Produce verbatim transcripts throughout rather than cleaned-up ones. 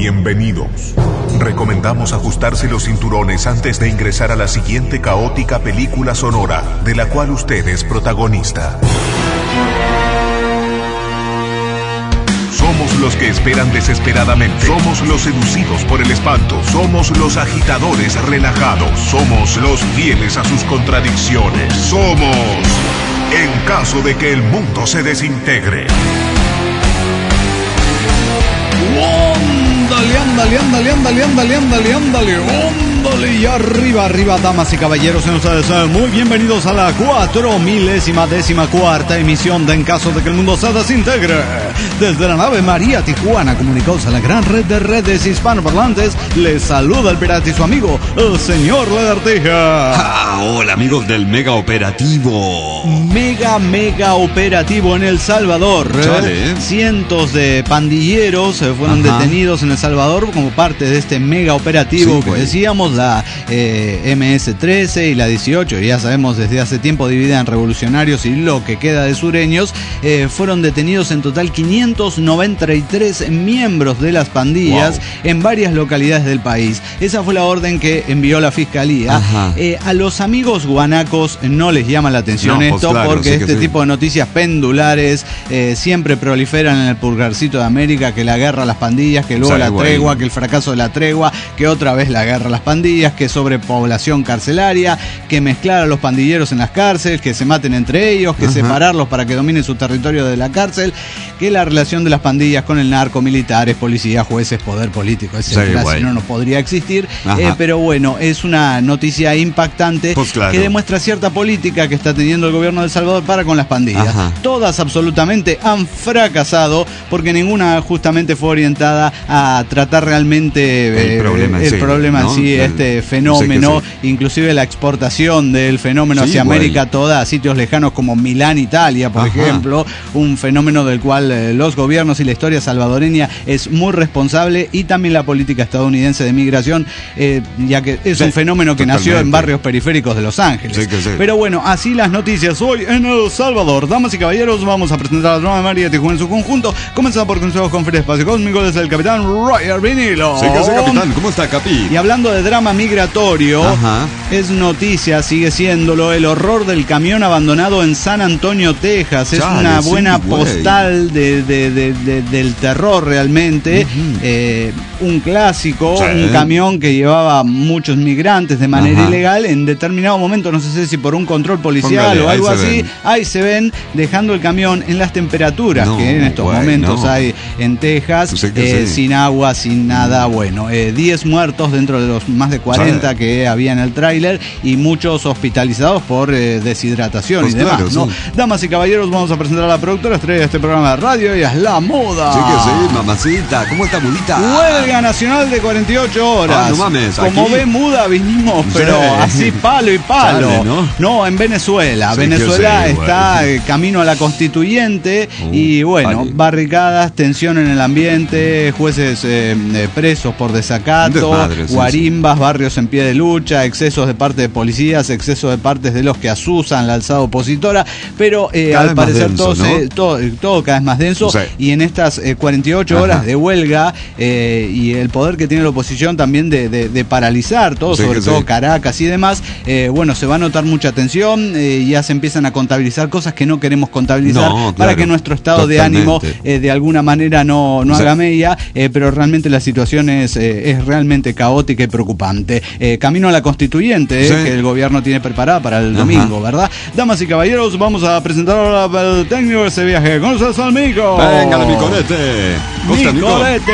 bienvenidos. Recomendamos ajustarse los cinturones antes de ingresar a la siguiente caótica película sonora, de la cual usted es protagonista. Somos los que esperan desesperadamente. Somos los seducidos por el espanto. Somos los agitadores relajados. Somos los fieles a sus contradicciones. Somos, en caso de que el mundo se desintegre. Ándale, ándale, ándale, ándale, ándale, ándale, ándale, ándale, y arriba, arriba, damas y caballeros, sean ustedes muy bienvenidos a la cuatro milésima décima cuarta emisión de En Caso de que el Mundo se Desintegre. Desde la nave María Tijuana, comunicados a la gran red de redes hispanoparlantes, les saluda el pirata y su amigo, el señor Lagartija. Ah, hola amigos del Mega Operativo. Mega, mega operativo en El Salvador. Chale, ¿eh? Cientos de pandilleros fueron Ajá. detenidos en El Salvador como parte de este mega operativo, sí, que decíamos, la eh, eme ese trece y la dieciocho, ya sabemos desde hace tiempo dividida en revolucionarios y lo que queda de sureños. Eh, fueron detenidos en total quinientos noventa y tres miembros de las pandillas, wow, en varias localidades del país. Esa fue la orden que envió la fiscalía. Eh, a los amigos guanacos no les llama la atención no, esto, pues claro, porque sí este sí. tipo de noticias pendulares eh, siempre proliferan en el pulgarcito de América, que la guerra a las pandillas, que luego o sea, la güey. tregua, que el fracaso de la tregua, que otra vez la guerra a las pandillas, que sobrepoblación carcelaria, que mezclar a los pandilleros en las cárceles, que se maten entre ellos, que Ajá. separarlos para que dominen su territorio de la cárcel, que la relación de las pandillas con el narco, militares, policías, jueces, poder político, etcétera. Sí, si no, no podría existir. Eh, pero bueno, es una noticia impactante pues claro. que demuestra cierta política que está teniendo el gobierno de El Salvador para con las pandillas. Ajá. Todas absolutamente han fracasado porque ninguna justamente fue orientada a tratar realmente el eh, problema, el sí, problema ¿no? en sí, el, este fenómeno, sí. inclusive la exportación del fenómeno sí, hacia güey. América toda, a sitios lejanos como Milán, Italia, por Ajá. ejemplo, un fenómeno del cual eh, los gobiernos y la historia salvadoreña es muy responsable, y también la política estadounidense de migración, eh, ya que es sí, un fenómeno que totalmente. nació en barrios periféricos de Los Ángeles. Sí, sí. Pero bueno, así las noticias hoy en El Salvador. Damas y caballeros, vamos a presentar a la nueva María Tijuana en su conjunto, comenzando por consejos con Feria Espacio Cósmico desde el capitán Roger Vinilo. Sí, que sí, capitán. ¿Cómo está, Capi? Y hablando de drama migratorio, Ajá. es noticia, sigue siéndolo, el horror del camión abandonado en San Antonio, Texas. Es Chale, una buena sí, postal de, de, de, de, del terror realmente. Uh-huh. Eh, un clásico, sí. un camión que llevaba muchos migrantes de manera Ajá. ilegal. En determinado momento, no sé si por un control policial Póngale, o algo ahí así, ahí se ven dejando el camión en las temperaturas no, que en estos güey, momentos no. hay en Texas, sí eh, sí. sin agua, sin nada. Bueno, eh, diez muertos dentro de los más de cuarenta sí. que había en el tráiler, y muchos hospitalizados por eh, deshidratación pues y demás, claro, ¿no? Sí. Damas y caballeros, vamos a presentar a la productora estrella de este programa de radio. Ella es La Muda. Sí que sí, mamacita. ¿Cómo está, Mudita? Huelga nacional de cuarenta y ocho horas. Ah, no mames, Como aquí. ve, Muda, vinimos, pero sí. así palo y palo. Chale, ¿no? no, en Venezuela. Sí, Venezuela sí, está bueno. camino a la constituyente uh, y bueno, vale. barricadas, tensión en el ambiente, jueces eh, presos por desacato, Desmadre, guarimbas, sí, sí. barrios en pie de lucha, excesos de parte de policías, excesos de parte de los que asusan la alzada opositora, pero eh, al parecer denso, todo, ¿no? se, todo, todo cada vez más denso, sí. y en estas eh, cuarenta y ocho Ajá. horas de huelga eh, y el poder que tiene la oposición también de, de, de paralizar todo, sí, sobre todo sí. Caracas y demás, eh, bueno, se va a notar mucha tensión, eh, ya se empiezan a contabilizar cosas que no queremos contabilizar, no, claro, para que nuestro estado totalmente. de ánimo eh, de alguna manera no, no o sea, haga mella, eh, pero realmente la situación es, eh, es realmente caótica y preocupante. Eh, camino a la constituyente eh, sí. que el gobierno tiene preparada para el Ajá. domingo, ¿verdad? Damas y caballeros, vamos a presentar ahora el técnico de ese viaje. ¡Con ustedes al Mico! ¡Venga, el Micolete! ¡Micolete!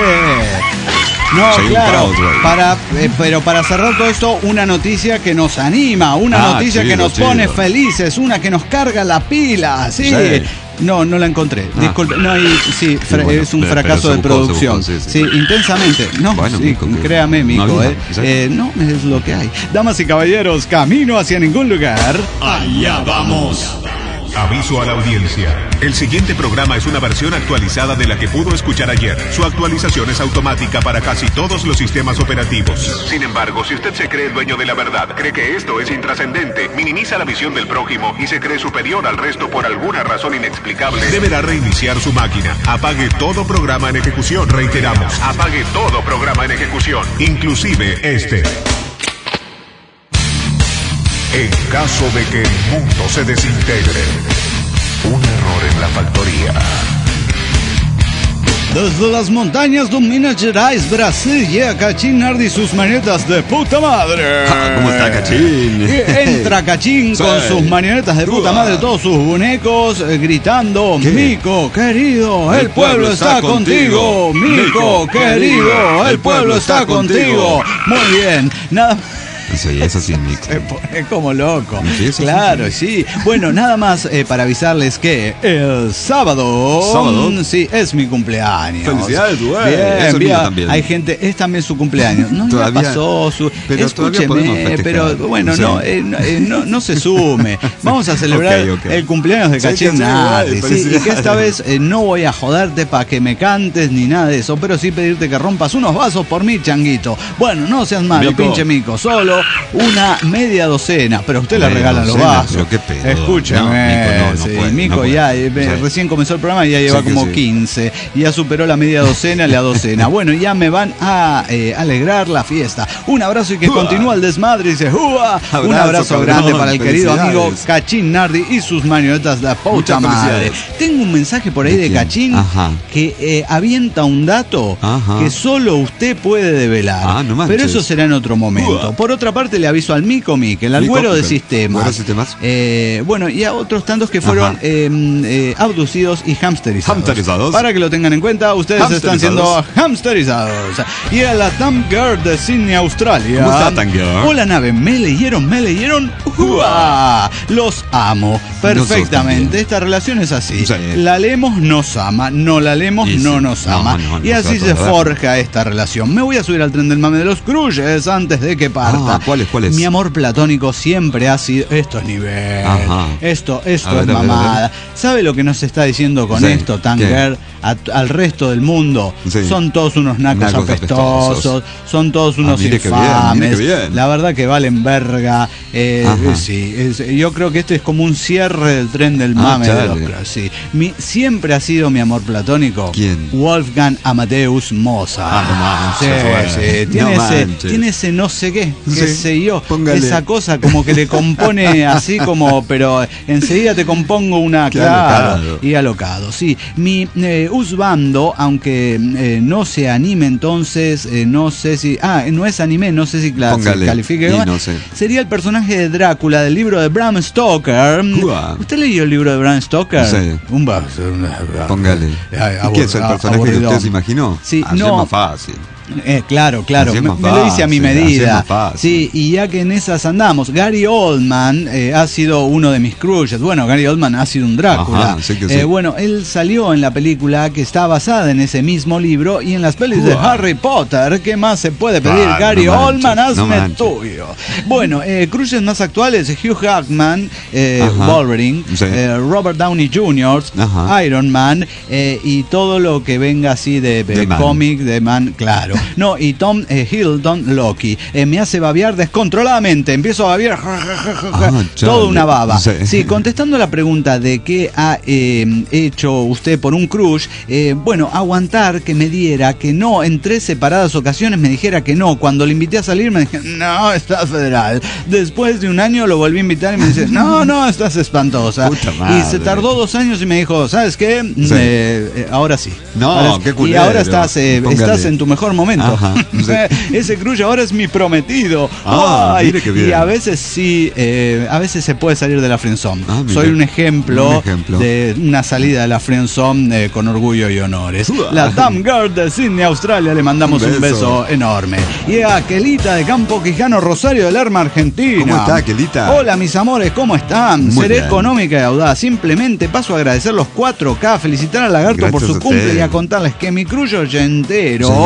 No, Soy claro, para, eh, pero para cerrar todo esto, una noticia que nos anima, una ah, noticia chido, que nos chido. pone felices, una que nos carga la pila, ¿sí? sí. No, no la encontré. Ah. Disculpe, no hay, sí, fra- bueno, es un fracaso de producción. Buscó, sí, sí. sí, intensamente. No, bueno, sí, Mico, créame, Mico, no, eh. Eh, no, es lo que hay. Damas y caballeros, camino hacia ningún lugar. Allá vamos. Aviso a la audiencia. El siguiente programa es una versión actualizada de la que pudo escuchar ayer. Su actualización es automática para casi todos los sistemas operativos. Sin embargo, si usted se cree el dueño de la verdad, cree que esto es intrascendente, minimiza la visión del prójimo y se cree superior al resto por alguna razón inexplicable, deberá reiniciar su máquina. Apague todo programa en ejecución. Reiteramos, apague todo programa en ejecución, inclusive este. En caso de que el mundo se desintegre, un error en la factoría. Desde las montañas de Minas Gerais, Brasil, llega Cachín Nardi y sus marionetas de puta madre. Ah, ¿cómo está Cachín? Y entra Cachín Sí. con sus marionetas de puta Uah. madre, todos sus bonecos, eh, gritando: ¿Qué? Mico, querido, el, pueblo, está contigo. Mico, querido, el pueblo está contigo. Muy bien, nada. Sí, eso sí, Nick. Se pone como loco. Sí, eso sí, claro, sí. sí. Bueno, nada más eh, para avisarles que el sábado, ¿Sábado? mm, sí, es mi cumpleaños. Felicidades, güey. Bien, Eso es mío bien. también. Hay gente, es también su cumpleaños. No, ya Todavía- pasó su. pero todavía podemos Escúcheme, festejar. pero bueno, Sí. no, eh, no, eh, no, no se sume. Vamos a celebrar Ok, ok. el cumpleaños de Sí, Cachín que sí, Nardi, güey, sí, y que felicidades. esta vez eh, no voy a joderte para que me cantes ni nada de eso, pero sí pedirte que rompas unos vasos por mí, changuito. Bueno, no seas malo, Mico. pinche Mico, solo una media docena, pero a usted le Media regalan los docena, vasos. pero qué pedo. Escúcheme, No, Mico, no, no sí, puede, Mico no puede. ya eh, Sí. recién comenzó el programa y ya lleva Sí que como sí. quince, y ya superó la media docena, la docena. Bueno, ya me van a eh, alegrar la fiesta. Un abrazo y que ¡Ua! continúa el desmadre, dice ¡Ua! Un Abrazo, abrazo cabrón, grande para el querido felicidades. amigo Cachín Nardi y sus marionetas de puta Muchas madre. felicidades. Tengo un mensaje por ahí ¿De de quién? Cachín Ajá. que eh, avienta un dato Ajá. que solo usted puede develar. Ah, no manches. pero eso será en otro momento. Ua. Por otra parte, le aviso al Mico Miquel, al Mico, güero de Miquel. sistemas. Güero de sistemas. Eh, bueno, y a otros tantos que fueron Ajá. eh, eh, abducidos y hamsterizados. Hamsterizados. Para que lo tengan en cuenta, ustedes están siendo hamsterizados. Y a la Tam Girl de Sydney, Australia. ¿Cómo está, Tam Girl? Hola, nave. ¿Me leyeron? ¿Me leyeron? ¡Ua! Los amo perfectamente. también. Esta relación es así. Sí. La leemos, nos ama. No la leemos, Y no sí. nos No, ama. no, no y se así va a se tolerar. forja esta relación. Me voy a subir al tren del mame de los Cruyes antes de que parta. Ah, ¿cuál es, cuál es? Mi amor platónico siempre ha sido. Esto es nivel. Ajá. Esto, esto A ver, es a ver, a mamada. ver. ¿Sabe lo que nos está diciendo con Sí, esto, Tanger? A- al resto del mundo. Sí. Son todos unos nacos, Nacos apestosos, apestosos. son todos unos mire qué bien, infames. mire qué bien. La verdad que valen verga. Eh, Ajá. sí, es- yo creo que este es como un cierre del tren del Ah, mame de chale. los Cruyes, sí. Mi, siempre ha sido mi amor platónico. ¿Quién? Wolfgang Amadeus Mozart. Ah, no sí, manches, güey. sí. Tiene, No ese, manches. tiene ese no sé qué, qué Sí, sé yo. póngale. Esa cosa como que le compone así como, pero enseguida te compongo una Qué claro, alocado. y alocado. Sí, mi eh, Usbando, aunque eh, no se anime, entonces eh, no sé si, ah, no es anime, no sé si cla- Póngale, se califique. y ¿no? no sé. Sería el personaje de Drácula del libro de Bram Stoker. Uah. ¿Usted leyó el libro de Bram Stoker? Sí. Un ba- Póngale. Ay, ¿Y quién es el abur- personaje que aburridón. usted se imaginó? Sí, Así no. es más fácil. Eh, claro, claro, Así es me, más me lo hice a mi fácil, así es medida. más fácil. Sí, y ya que en esas andamos, Gary Oldman eh, ha sido uno de mis crushes. Bueno, Gary Oldman ha sido un Drácula. Ajá, sí que sí. Eh, bueno, él salió en la película que está basada en ese mismo libro y en las pelis de Uah. Harry Potter. ¿Qué más se puede pedir? Ah, Gary no manches, Oldman, hazme no manches. tuyo. Bueno, eh, crushes más actuales: Hugh Jackman, eh, Ajá. Wolverine, Sí. eh, Robert Downey junior, Ajá. Iron Man eh, y todo lo que venga así de, de De man. cómic, de man, claro. No, y Tom eh, Hiddleston, Loki. Eh, me hace babear descontroladamente. Empiezo a babear. Ah, chale. Toda una baba. Sí. Sí, contestando la pregunta de qué ha eh, hecho usted por un crush, eh, bueno, aguantar que me diera que no en tres separadas ocasiones me dijera que no. Cuando le invité a salir me dije, no, estás federal. Después de un año lo volví a invitar y me dice, no, no, estás espantosa. Puta madre. Y se tardó dos años y me dijo, ¿sabes qué? Sí. Eh, eh, ahora sí. No, Ahora- qué Y culero. ahora estás, eh, Póngale. estás en tu mejor momento. Ajá, sí. Ese crush ahora es mi prometido. Ah, Ay, mire qué bien. y a veces sí, eh, a veces se puede salir de la friendzone. Ah, mire. Soy un ejemplo, Un ejemplo. de una salida de la friendzone eh, con orgullo y honores. Uah. La Tam Girl de Sydney, Australia, le mandamos Un un beso, beso. enorme. Y a Aquelita de Campo Quijano, Rosario del Lerma, Argentina. ¿Cómo está, Aquelita? Hola, mis amores, ¿cómo están? Muy Seré bien. económica y audaz. Simplemente paso a agradecer los cuatro K, felicitar al lagarto Gracias por su a cumple usted. y a contarles que mi cruyo oyentero Sí, ¿quién es?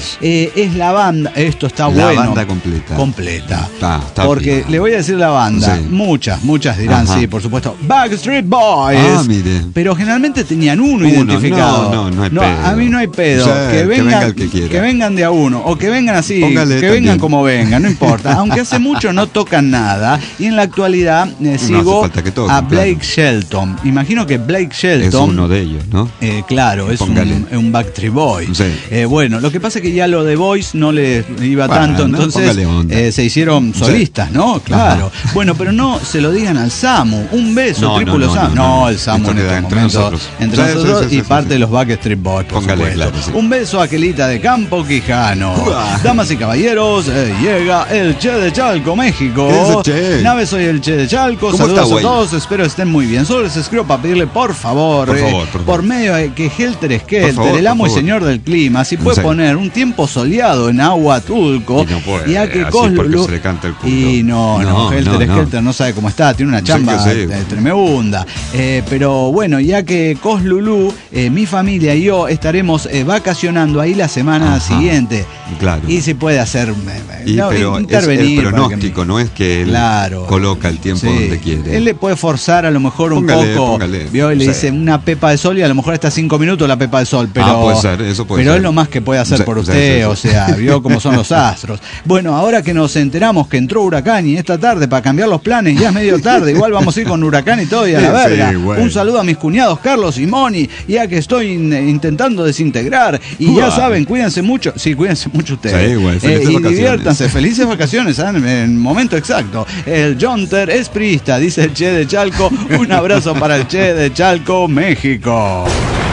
Dios. Eh, es la banda, esto está La bueno. La banda completa. Completa. Está, está Porque bien. le voy a decir la banda, Sí. muchas, muchas dirán, Ajá. sí, por supuesto, Backstreet Boys. Ah, mire. Pero generalmente tenían uno, Uno, identificado. no, no, no hay pedo. A mí no hay pedo. Sí, que, que vengan, venga el que quiera. que vengan de a uno, o que vengan así, Póngale que también. vengan como vengan, no importa. Aunque hace mucho no tocan nada. Y en la actualidad eh, hace sigo falta que toquen, a Blake claro. Shelton. Imagino que Blake Es Shelton. uno de ellos, ¿no? Eh, claro, es Póngale. un, un Backstreet Boy. Sí. Eh, bueno, lo que pasa es que ya lo de Boys no le iba Bueno, tanto, no, entonces póngale onda. eh, se hicieron solistas, ¿no? Claro. Ajá. Bueno, pero no se lo digan al Samu. Un beso, No, Trípulo no, no, Samu. no, No, no. el Samu Esto en queda este entre momento. nosotros. Entre Sí, sí, nosotros sí, y sí, parte sí. de los Backstreet Boys, por Póngale, supuesto. claro, sí. Un beso a Aquelita de Campo Quijano. Uah. Damas y caballeros, eh, llega el Che de Chalco, México. ¿Qué dice Che? Nave, soy el Che de Chalco. ¿Cómo Saludos está, a güey? todos, espero estén muy bien. Solo les escribo para pedirle, por favor, Por eh, favor, por favor. medio de que Helter Skelter, Por favor, el amo por y favor. señor del clima, si puede serio. poner un tiempo soleado en Aguatulco. Y no puede, y a que así Coslu- porque se le canta el culo. Y no, no, No, Helter no, Skelter no. no. sabe cómo está, tiene una Sí chamba que sí. eh, tremenda. Eh, pero bueno, ya que Coslulú, eh, mi familia y yo estaremos eh, vacacionando ahí la semana Ajá. siguiente. Claro. Y se puede hacer, eh, Y, no, pero es intervenir. el para pronóstico, que- no es que él Claro. coloca el tiempo Sí. donde quiere. Él le puede forzar a lo mejor un Póngale, poco. póngale. Vio y le Sí. dice una pepa de sol y a lo mejor está cinco minutos la pepa de sol. Pero, Ah, puede ser, eso puede pero ser. es lo más que puede hacer Sí, por sí, usted, sí, sí. o sea, vio cómo son los astros. Bueno, ahora que nos enteramos que entró Huracán y esta tarde para cambiar los planes, ya es medio tarde, igual vamos a ir con Huracán y todo y a la Sí, verga. sí, bueno. Un saludo a mis cuñados Carlos y Moni, ya que estoy in- intentando desintegrar. Y ya Uah. saben, cuídense mucho. Sí, cuídense mucho ustedes. Sí, güey, felices Eh, y vacaciones. diviértanse, felices vacaciones, ¿saben? En el momento exacto. El Jonter es priista, dice el Che de Chalco. Un abrazo para el Che de Chalco, México.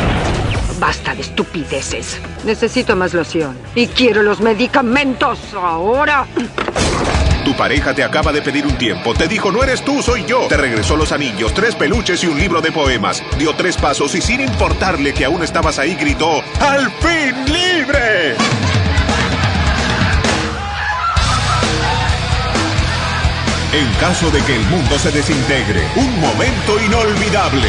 Basta de estupideces. Necesito más loción. Y quiero los medicamentos ahora. Tu pareja te acaba de pedir un tiempo. Te dijo, no eres tú, soy yo. Te regresó los anillos, tres peluches y un libro de poemas. Dio tres pasos y sin importarle que aún estabas ahí, gritó, ¡al fin libre! En caso de que el mundo se desintegre, un momento inolvidable.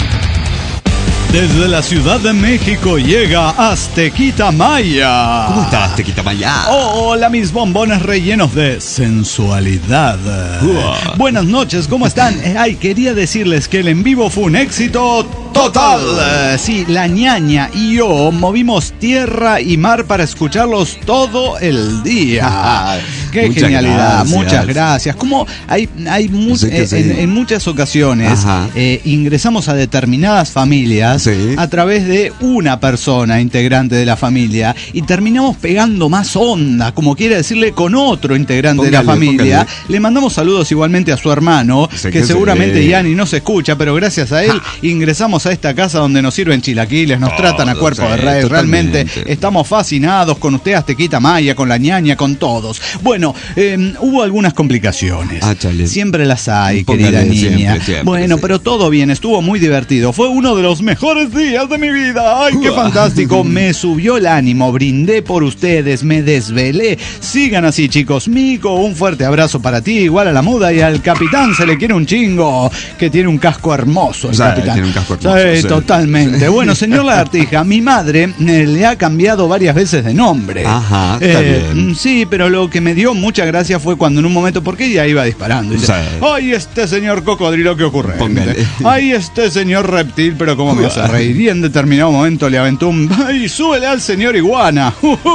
Desde la Ciudad de México llega Aztequita Maya. ¿Cómo estás, Tequita Maya? Hola, mis bombones rellenos de sensualidad. Uah. Buenas noches, ¿cómo están? Eh, Ay, quería decirles que el en vivo fue un éxito total. Eh, Sí, la ñaña y yo movimos tierra y mar para escucharlos todo el día. Qué Muchas genialidad, gracias. muchas gracias. Como hay, hay mu- Sí que eh, sí. en, en muchas ocasiones Ajá. eh, ingresamos a determinadas familias Sí. a través de una persona integrante de la familia y terminamos pegando más onda, como quiere decirle, con otro integrante de la Póngale, familia. póngale. Le mandamos saludos igualmente a su hermano, Sé que que seguramente sí. ya ni no se escucha, pero gracias a él ingresamos a esta casa donde nos sirven chilaquiles, nos Todo, tratan a cuerpo sí, de rey. Realmente totalmente. estamos fascinados con usted, Aztequita Maya, con la ñaña, con todos. Bueno, eh, hubo algunas complicaciones. Ah, chale. Siempre las hay, Póngale, querida niña. siempre, siempre, bueno, sí. pero todo bien, estuvo muy divertido. Fue uno de los mejores días de mi vida. ¡Ay, qué Uah. fantástico! Me subió el ánimo, brindé por ustedes, me desvelé. Sigan así, chicos. Mico, un fuerte abrazo para ti, igual a la muda, y al capitán se le quiere un chingo, que tiene un casco hermoso, el Sí, capitán. tiene un casco hermoso, Sí, sí. totalmente. Bueno, señor Lagartija, mi madre eh, le ha cambiado varias veces de nombre. Ajá, está bien. mm, Sí, pero lo que me dio mucha gracia fue cuando en un momento, porque ella iba disparando. Y dice, Sí. ¡ay, este señor cocodrilo, qué ocurrente! Póngale. ¡Ay, este señor reptil, pero cómo me hace reír! Y en determinado momento le aventó un ¡ay, súbele al señor iguana!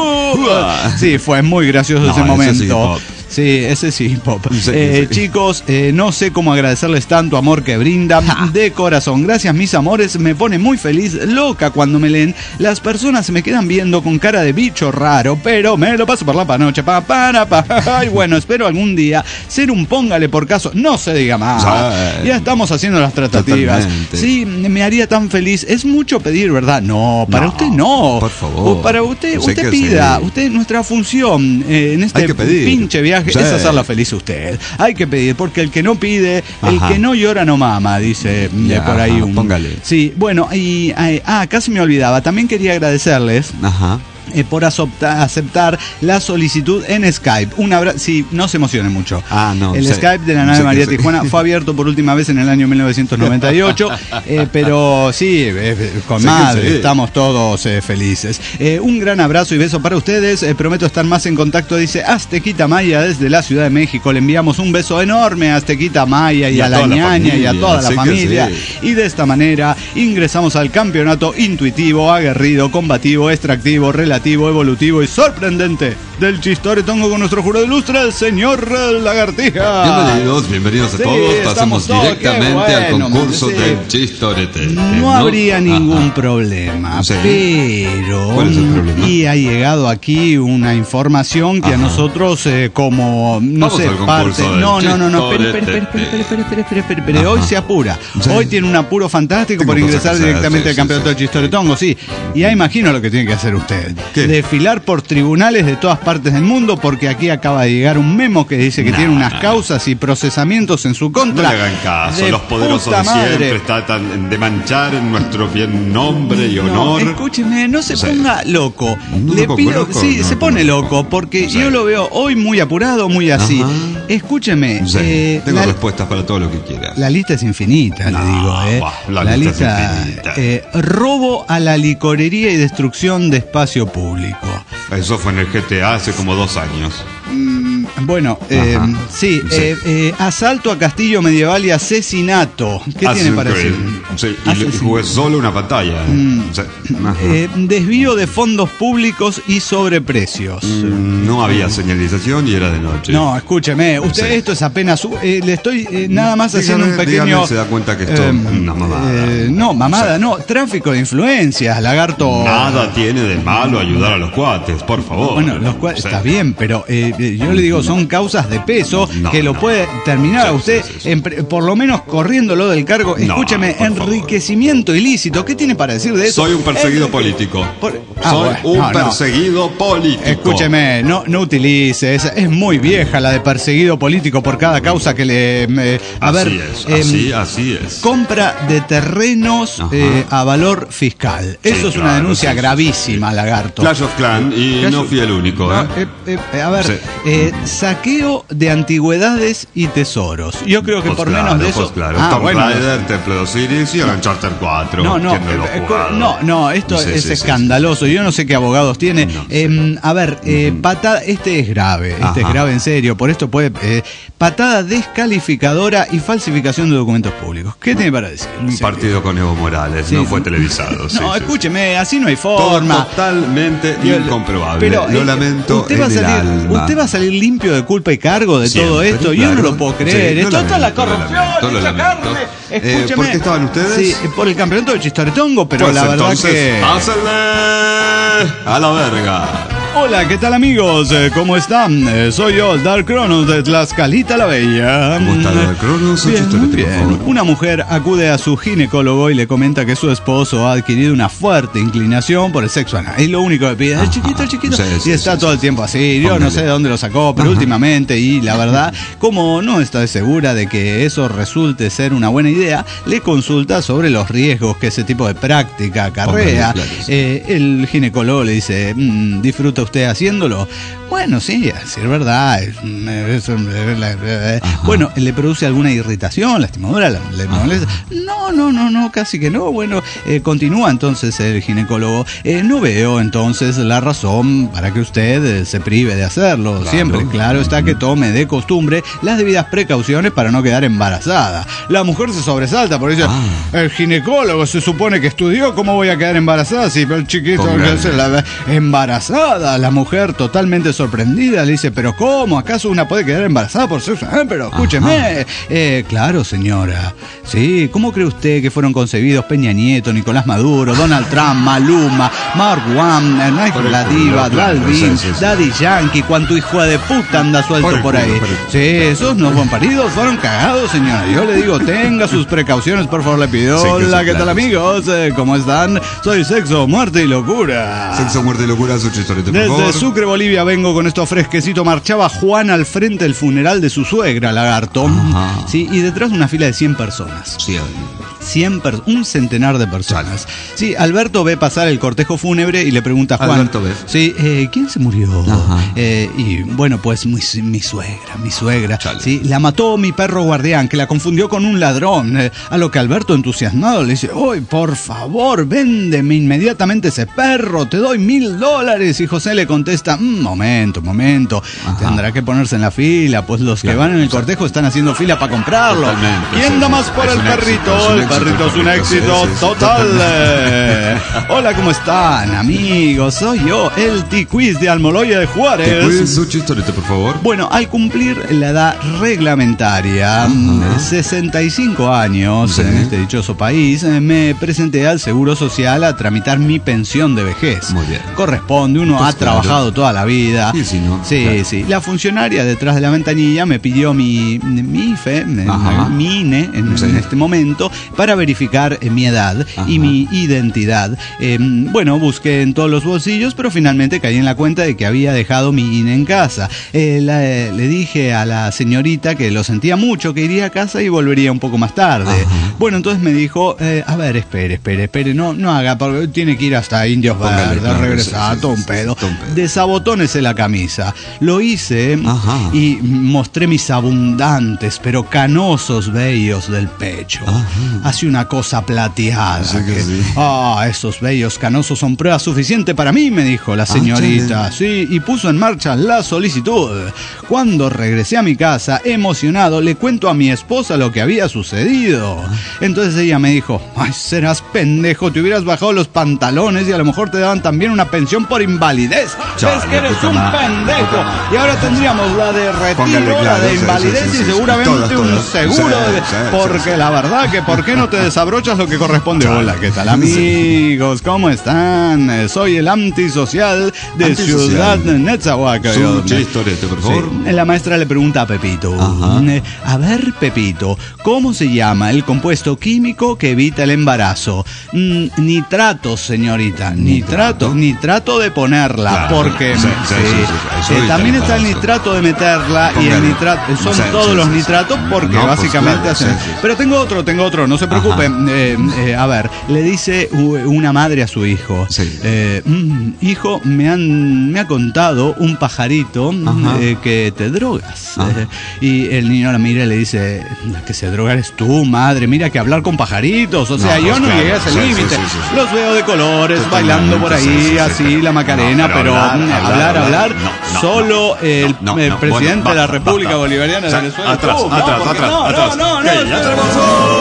Sí, fue muy gracioso No, ese ese momento. sí, pop. Sí, ese sí, pop. Sí, Eh, sí. Chicos, eh, no sé cómo agradecerles tanto amor que brindan de corazón. Gracias, mis amores. Me pone muy feliz, loca cuando me leen. Las personas se me quedan viendo con cara de bicho raro, pero me lo paso por la panoche. Pa, para, pa. Ay, bueno, espero algún día ser un póngale por caso. No se diga más. Sí. Ya estamos haciendo las tratativas. Totalmente. Sí, me haría tan feliz. Es mucho pedir, ¿verdad? No, para No, usted no. por favor. O para usted, Sé usted que pida. sí. Usted, nuestra función eh, en este Hay que pedir. pinche viaje Sí. es hacerla feliz a usted. Hay que pedir, porque el que no pide, el Ajá. que no llora no mama, dice de Ya, por ahí un. póngale. Sí, bueno, y eh, ah, casi me olvidaba. También quería agradecerles Ajá. Eh, por acepta, aceptar la solicitud en Skype. Un abrazo. Sí, no se emocionen mucho. Ah, no. El sé, Skype de la nave sé María que- Tijuana fue abierto por última vez en el año mil novecientos noventa y ocho. eh, pero sí, eh, con Sí, madre, sí. estamos todos eh, felices. Eh, un gran abrazo y beso para ustedes. Eh, prometo estar más en contacto, dice Aztequita Maya desde la Ciudad de México. Le enviamos un beso enorme a Aztequita Maya y, Y a, a la toda la ñaña y a familia, toda la sí que familia. sí. Y de esta manera ingresamos al campeonato intuitivo, aguerrido, combativo, extractivo, relativo, evolutivo y sorprendente del Chistoretongo con nuestro jurado ilustre, el señor Lagartija. Bienvenidos, bienvenidos a Sí, todos. estamos Pasemos todos, directamente qué al bueno, concurso sí. del Chistorete. No habría ningún problema, Sí. pero ¿Cuál es el problema? y ha llegado aquí una información que a Ajá. nosotros eh, como no Vamos sé al concurso parte del no no no no espere, Chistorete. espere, espere, espere, espere, espere, espere, espere, Ajá. hoy se apura, Sí. hoy tiene un apuro fantástico Tengo por cosas ingresar que hacer, directamente sí, al sí, campeonato sí. del Chistoretongo, sí, y ya imagino lo que tiene que hacer usted, ¿Qué? desfilar por tribunales de todas partes del mundo porque aquí acaba de llegar un memo que dice que No, tiene unas no, no. causas y procesamientos en su No contra. le hagan caso, de los poderosos puta de siempre madre. tratan de manchar nuestro bien nombre y No, honor. escúcheme, no se Sí. ponga loco. No Le me pongo pido, loco, sí, no se me pone pongo loco loco. porque Sí. yo lo veo hoy muy apurado, muy así. Ajá. Escúcheme, Sí, eh, tengo la, respuestas para todo lo que quieras. la lista es infinita, No, le digo, eh. bah, la lista es infinita. eh, robo a la licorería y destrucción de espacio público. Eso fue en el G T A hace como dos años. Mm, bueno, eh, Ajá. sí, Sí. eh, eh, asalto a castillo medieval y asesinato. ¿Qué Hace tiene un para decir? crimen. Sí, y, le- y Asesinato. jugué solo una pantalla. Sí. Ajá. Eh, desvío de fondos públicos y sobreprecios. Mm, No había señalización y era de noche. No, escúcheme, usted Sí. esto es apenas, u- eh, le estoy eh, nada más Dígame, haciendo un pequeño... dígame, se da cuenta que esto es una mamada. eh, no, mamada, Sí. no, tráfico de influencias, lagarto... Nada tiene de malo ayudar a los cuates, por favor. Bueno, los cual, Sí. está bien, pero eh, eh, yo le digo, son causas de peso No, que lo no. puede terminar Sí, a usted, sí, sí, sí. en pre- por lo menos corriéndolo del cargo. No, Escúcheme, por favor. enriquecimiento ilícito, ¿qué tiene para decir de eso? Soy un perseguido Enrique- político. Por- ah, Soy bueno, un no, no. perseguido político. Escúcheme, no, no utilice, es, es muy vieja la de perseguido político por cada causa que le... me- a Así ver, es, em, así, así es. compra de terrenos Ajá. eh, a valor fiscal. Sí, Eso es una claro, denuncia sí, sí, gravísima, sí. lagarto. Clash of Clan, y Clash no of- fui el único, No, ¿eh? eh, eh, eh, a ver, Sí. eh, saqueo de antigüedades y tesoros. Yo creo que Pues por claro, menos de eso... pues claro. Ah, Tomb bueno. Raider, Templo de Osiris y el Uncharted cuatro. No, no, ¿Quién no lo ha eh, eh, jugado? no, no, esto Sí, es sí, sí, escandaloso. Yo no sé qué abogados tiene. No sé. Eh, a ver, eh, patada, este es grave, este Ajá. es grave en serio. Por esto puede eh, patada descalificadora y falsificación de documentos públicos. ¿Qué tiene para decir? Un Sí. partido con Evo Morales, Sí. no fue televisado. sí, No, sí, escúcheme, así no hay sí. Todo forma. totalmente Yo- incomprobable. Pero, lo eh, lamento usted va, a en el salir, alma. usted va a salir limpio de culpa y cargo de Siempre, todo esto. Yo no claro. lo puedo creer. Sí, lo esto está la lamento, lo corrupción. lamento, lo esa lamento. carne. Eh, Escúcheme. ¿por qué estaban ustedes? Sí, eh, por el campeonato de Chistoretongo, pero Pues la verdad entonces, que... ¡pásenle a la verga! Hola, ¿qué tal amigos? Eh, ¿Cómo están? Eh, soy yo, el Dark Cronos de Tlaxcalita la Bella. ¿Cómo está, Mm, Dark Cronos? Un Bien, chistorete, por bien. favor. Una mujer acude a su ginecólogo y le comenta que su esposo ha adquirido una fuerte inclinación por el sexo anal. Y lo único que pide es el chiquito, el chiquito. Sí, sí, y está sí, todo sí, el tiempo así. Yo no Póngale. sé de dónde lo sacó, pero últimamente, y la verdad, como no está segura de que eso resulte ser una buena idea, le consulta sobre los riesgos que ese tipo de práctica acarrea. Póngale, claro, sí. Eh, el ginecólogo le dice, "Mm, ¿disfruta usted haciéndolo? Bueno, sí, así es verdad. es- es- es- bueno, ¿le produce alguna irritación, lastimadura? ¿Le le molesta? No, no, no, no, casi que no. Bueno, eh, continúa entonces el ginecólogo. Eh, no veo entonces la razón para que usted eh, se prive de hacerlo. Claro. Siempre, claro está que tome de costumbre las debidas precauciones para no quedar embarazada. La mujer se sobresalta porque dice, Ah. el ginecólogo se supone que estudió, ¿cómo voy a quedar embarazada si el chiquito Póngale. se la- embarazada? La mujer totalmente sorprendida le dice, pero ¿cómo? ¿Acaso una puede quedar embarazada por sexo? Ah, pero escúcheme. Eh, claro, señora. Sí, ¿cómo cree usted que fueron concebidos Peña Nieto, Nicolás Maduro, Donald Trump, Maluma, Mark One, Nike Por el La culo, Diva, claro, Dalvin, sí, sí, sí. Daddy Yankee, cuánto hijo de puta anda suelto Por el por culo, ahí? por el culo. Sí, esos no fueron paridos, fueron cagados, señora. Yo le digo, tenga sus precauciones, por favor, le pido. Sí, que Hola, sí, ¿qué tal, claro, sí. amigos? Eh, ¿Cómo están? Soy Sexo, Muerte y Locura. Sexo, muerte y locura, su chistorete, por Desde favor. Sucre, Bolivia, vengo con esto fresquecito. Marchaba Juan al frente del funeral de su suegra, Lagarto. Ajá. Sí, y detrás una fila de cien personas. Sí, cien per- un centenar de personas. Sí, Alberto ve pasar el cortejo fúnebre y le pregunta a Juan. Alberto ve. Sí, eh, ¿quién se murió? Ajá. Eh, y bueno, pues mi, mi suegra, mi suegra. Chale. Sí, la mató mi perro guardián, que la confundió con un ladrón. Eh, a lo que Alberto, entusiasmado, le dice: ¡Uy, por favor, véndeme inmediatamente ese perro! Te doy mil dólares. Y José le contesta: "Mm, momento, momento. Ajá. Tendrá que ponerse en la fila, pues los Claro, que van en el exacto. cortejo están haciendo fila para comprarlo. Totalmente, ¿Quién sí, da sí. más por Es el un éxito, perrito? es un El éxito, perrito es un perrito, sí, éxito sí, sí, total. totalmente. Eh, Hola, ¿cómo están, amigos? Soy yo, el T-Quiz de Almoloya de Juárez. ¿Puedes su chistorete, por favor? Bueno, al cumplir la edad reglamentaria, mm, sesenta y cinco años, Sí. en este dichoso país, eh, me presenté al Seguro Social a tramitar mi pensión de vejez. Muy bien. Corresponde, uno Pues ha claro. trabajado toda la vida. Sí, sí, ¿no? Sí, Claro. sí. La funcionaria detrás de la ventanilla me pidió mi, mi I F E, mi, Ajá. mi I N E en, Sí. en este momento, para verificar eh, mi edad Ajá. y mi identidad. Eh, bueno, busqué en todos los bolsillos, pero finalmente caí en la cuenta de que había dejado mi I N E en casa. Eh, la- eh, le dije a la señorita que lo sentía mucho, que iría a casa y volvería un poco más tarde. Ajá. Bueno, entonces me dijo: eh, a ver, espere, espere, espere, no, no haga, porque tiene que ir hasta Indios Póngale, Verdes, claro, regresar, sí, sí, todo un sí, pedo. sí, todo un pedo. Desabotónese la camisa. Lo hice Ajá. y mostré mis abundantes pero canosos vellos del pecho. Ajá. Hace una cosa plateada. Sí que que- sí. Ah, esos vellos canosos son prueba suficiente para mí, me dijo la señorita. Sí, y puso en marcha la solicitud. Cuando regresé a mi casa, emocionado, le cuento a mi esposa lo que había sucedido. Entonces ella me dijo: ay, serás pendejo, te hubieras bajado los pantalones y a lo mejor te daban también una pensión por invalidez. Chale, Es que eres puta un madre, pendejo. puta madre. Y ahora tendríamos la de Póngale, retiro, la claro, de sí, sí, invalidez sí, sí, y sí. seguramente Todas, un todas. seguro. Sí, de- sí, sí, porque sí. la verdad que ¿por qué no te desabrochas lo que corresponde? Hola, ¿qué tal, amigos? ¿Cómo están? Eh, Soy el antisocial de Antisocial. Ciudad Netzahuaca. Su Yo- chistorete, por Sí. favor. La maestra le pregunta a Pepito: Ajá. eh, a ver, Pepito, ¿cómo se llama el compuesto químico que evita el embarazo? "Mm, nitrato, señorita. Nitrato. ¿Nitrato? Nitrato de ponerla, Claro. porque Sí, sí, sí, sí, eso Eh, evita también el está el embarazo. nitrato de meterla y el Póngale. nitrato. Son Sí, todos sí, los sí, sí. nitratos porque No, pues básicamente claro, hacen. sí, sí. Pero tengo otro, tengo otro, no se preocupe. Ajá. Eh, eh, a ver, le dice u- una madre a su hijo: Sí. eh, "Mm, hijo, me han me ha contado un pajarito mm, Ajá. eh, que te drogas." Ajá. Eh, y el niño la mira y le dice: "La que se droga eres tú, madre. Mira que hablar con pajaritos. O sea, No, yo pues no claro, llegué a ese sí, sí, límite. sí, sí, sí. Los veo de colores, Totalmente, bailando por ahí, sí, sí, sí. así, la Macarena, No, pero, pero hablar, mm, hablar, hablar, hablar, hablar, no, no, solo no, el, no, el no, presidente bueno, de la basta, República basta. Bolivariana de O sea, Venezuela. atrás, Tú, no, atrás, porque atrás, no, atrás. no, no, no, Que ya no, tenemos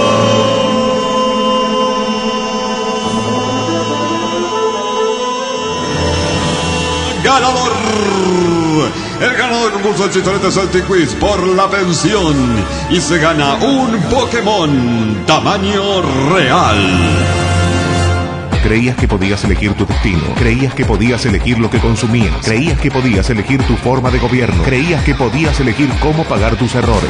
ganador. El ganador del concurso de chistorete es el T-Quiz por la pensión y se gana un Pokémon tamaño real. Creías que podías elegir tu destino, creías que podías elegir lo que consumías, creías que podías elegir tu forma de gobierno, creías que podías elegir cómo pagar tus errores.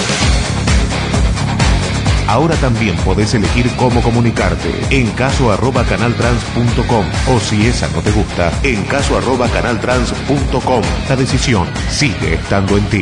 Ahora también podés elegir cómo comunicarte. En caso arroba canaltrans punto com o si esa no te gusta, en caso arroba canaltrans punto com. La decisión sigue estando en ti.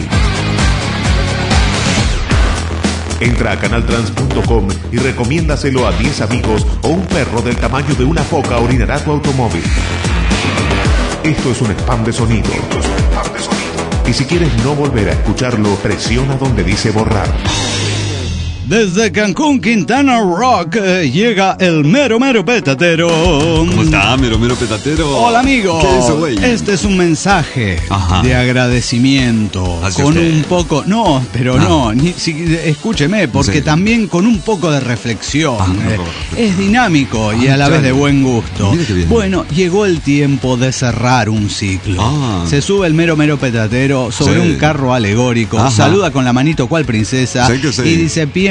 Entra a canaltrans punto com y recomiéndaselo a diez amigos o un perro del tamaño de una foca orinará tu automóvil. Esto es un spam de sonido. Esto es un spam de sonido. Y si quieres no volver a escucharlo, presiona donde dice borrar. Desde Cancún, Quintana Rock, eh, llega el mero mero petatero. ¿Cómo está, mero mero petatero? Hola, amigo. ¿Qué hizo, güey? Este es un mensaje Ajá. de agradecimiento. Hacia con usted. un poco. No, pero Ah. no. Ni, si- escúcheme, porque Sí. también con un poco de reflexión. Ah, un poco de Eh, reflexión. es dinámico y Ah, a la vez chale. de buen gusto. Mire qué bien. Bueno, llegó el tiempo de cerrar un ciclo. Ah. Se sube el mero mero petatero sobre Sí. un carro alegórico. Ajá. Saluda con la manito cual princesa. Sí que sí. Y dice: piensa.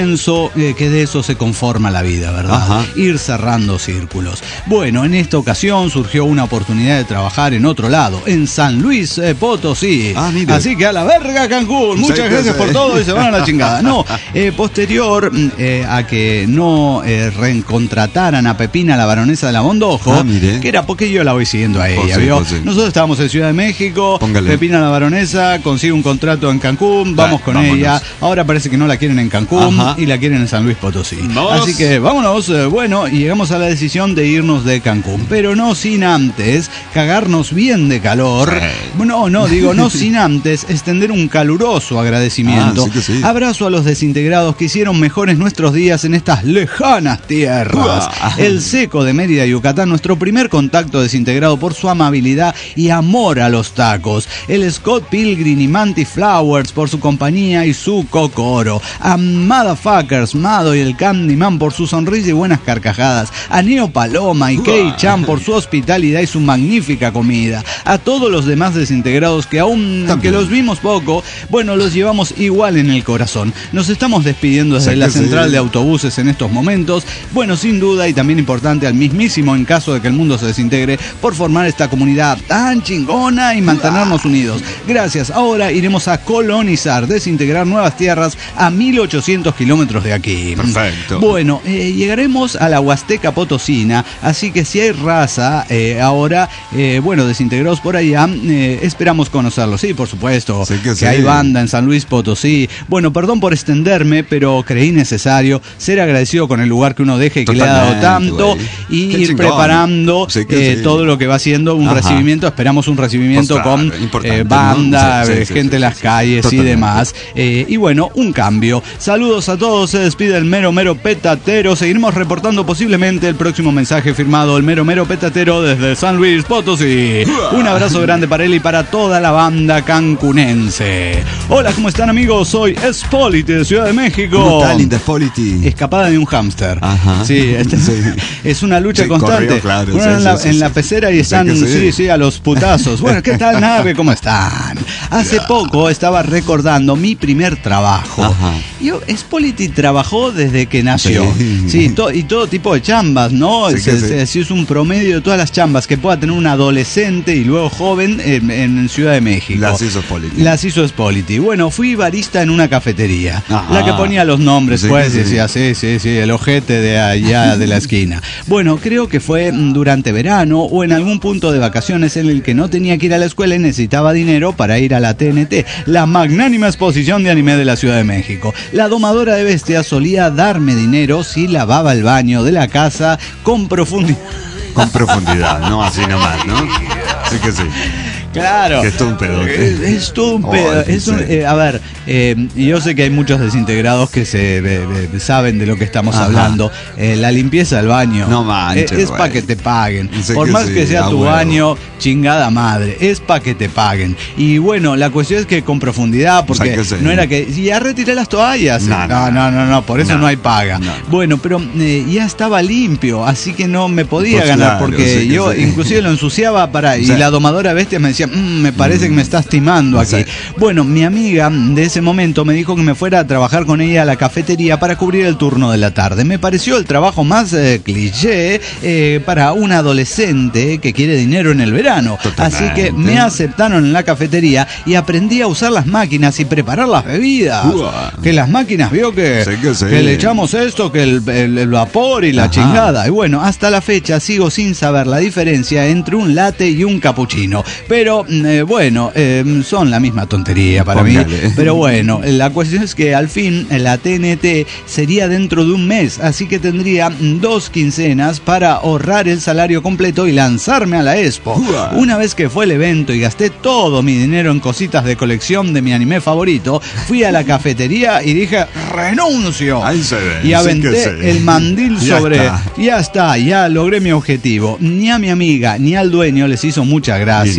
pienso eh, que de eso se conforma la vida, ¿verdad? Ajá. Ir cerrando círculos. Bueno, en esta ocasión surgió una oportunidad de trabajar en otro lado, en San Luis eh, Potosí. Ah, así que a la verga Cancún, muchas gracias por todo y se van a la chingada. No, eh, posterior eh, a que no eh, reencontrataran a Pepina, la baronesa de la Mondojo, ah, que era porque yo la voy siguiendo a ella, José, ¿vio? José. Nosotros estábamos en Ciudad de México, Póngale. Pepina la baronesa consigue un contrato en Cancún, vamos ah, con vámonos. ella. Ahora parece que no la quieren en Cancún, ajá, y la quieren en San Luis Potosí. Nos. Así que vámonos, eh, bueno, y llegamos a la decisión de irnos de Cancún, pero no sin antes cagarnos bien de calor. Sí. No, no, digo, no sin antes extender un caluroso agradecimiento. Ah, sí sí. Abrazo a los desintegrados que hicieron mejores nuestros días en estas lejanas tierras. Uh. El Seco de Mérida, Yucatán, nuestro primer contacto desintegrado por su amabilidad y amor a los tacos. El Scott Pilgrim y Manti Flowers por su compañía y su cocoro. A Motherfuckers, Mado y el Candyman por su sonrisa y buenas carcajadas. A Neo Paloma y Kei Chan por su hospitalidad y su magnífica comida. A todos los demás desintegrados que aún que los vimos poco, bueno, los llevamos igual en el corazón. Nos estamos despidiendo desde la central de autobuses en estos momentos. Bueno, sin duda, y también importante, al mismísimo en caso de que el mundo se desintegre, por formar esta comunidad tan chingona y mantenernos unidos. Gracias. Ahora iremos a colonizar, desintegrar nuevas tierras a mil ochocientos kilómetros de aquí. Perfecto. Bueno, eh, llegaremos a la Huasteca Potosina, así que si hay raza eh, ahora, eh, bueno, desintegrados por allá, eh, esperamos conocerlos. Sí, por supuesto, sí que, que sí. Hay banda en San Luis Potosí. Bueno, perdón por extenderme, pero creí necesario ser agradecido con el lugar que uno deje y que le ha dado tanto, y Qué ir chingón. preparando sí eh, sí. todo lo que va siendo un Ajá. recibimiento. Esperamos un recibimiento pues claro, con eh, banda, ¿no? sí, sí, gente sí, en las sí, calles totalmente. y demás. Eh, y bueno, un cambio. Saludos a todos, se despide el mero mero petatero. Seguiremos reportando posiblemente el próximo mensaje firmado, el mero mero petatero desde San Luis Potosí. Un abrazo grande para él y para toda la banda cancunense. Hola, ¿cómo están, amigos? Soy Espoliti de Ciudad de México. ¿Cómo está, linda Espoliti? Escapada de un hámster. Ajá. Sí, este, sí, es una lucha sí, constante. Corrió, claro, Uno sí, en la, sí, en sí. la pecera y están, sí, sí, sí, a los putazos. Bueno, ¿qué tal, nave? ¿Cómo están? Hace yeah. poco estaba recordando mi primer trabajo. Ajá. Yo, Espoliti trabajó desde que nació. Sí, sí to, y todo tipo de chambas, ¿no? Sí, se, se, sí. es un promedio de todas las chambas que pueda tener un adolescente y luego joven en, en Ciudad de México. Las hizo Espoliti. Las hizo Espoliti. Bueno, fui barista en una cafetería. Ajá. La que ponía los nombres, sí, pues, sí. decía, sí, sí, sí, el ojete de allá de la esquina. Bueno, creo que fue durante verano o en algún punto de vacaciones en el que no tenía que ir a la escuela y necesitaba dinero para ir a la T N T, la magnánima exposición de anime de la Ciudad de México. La domadora de bestias solía darme dinero si lavaba el baño de la casa con profundidad. Con profundidad, no así nomás, ¿no? Sí que sí. Claro. Que es todo un pedo. Es, es todo un pedo. Oh, es un, eh, a ver, eh, yo sé que hay muchos desintegrados que se eh, eh, saben de lo que estamos Ajá. hablando. Eh, la limpieza del baño no manches, eh, es para que te paguen. Sé Por que más sí, que sea tu huevo. baño, chingada madre, es para que te paguen. Y bueno, la cuestión es que con profundidad, porque o sea, no era que ya retiré las toallas. No, no, no, no, no por eso no, no hay paga. No. Bueno, pero eh, ya estaba limpio, así que no me podía pues ganar, claro, porque sí yo sí. inclusive lo ensuciaba para y o sea, la domadora bestia me decía, mmm, me parece que me estás timando aquí. Sí. Bueno, mi amiga de ese momento me dijo que me fuera a trabajar con ella a la cafetería para cubrir el turno de la tarde. Me pareció el trabajo más eh, cliché eh, para un adolescente que quiere dinero en el verano. Totalmente. Así que me aceptaron en la cafetería y aprendí a usar las máquinas y preparar las bebidas. Uah. Que las máquinas, vio que, sí que, sí. que le echamos esto, que el, el, el vapor y la Ajá. chingada. Y bueno, hasta la fecha sigo sin saber la diferencia entre un latte y un cappuccino. Pero eh, bueno, eh, son la misma tontería para Póngale. mí. Pero bueno, la cuestión es que al fin la T N T sería dentro de un mes, así que tendría dos quincenas para ahorrar el salario completo y lanzarme a la Expo. Uah. Una vez que fue el evento y gasté todo mi dinero en cositas de colección de mi anime favorito, fui a la cafetería y dije, renuncio. Ahí se ve, y aventé sí el mandil ya sobre... Está. Ya está, ya logré mi objetivo. Ni a mi amiga ni al dueño les hizo mucha gracia. No, pues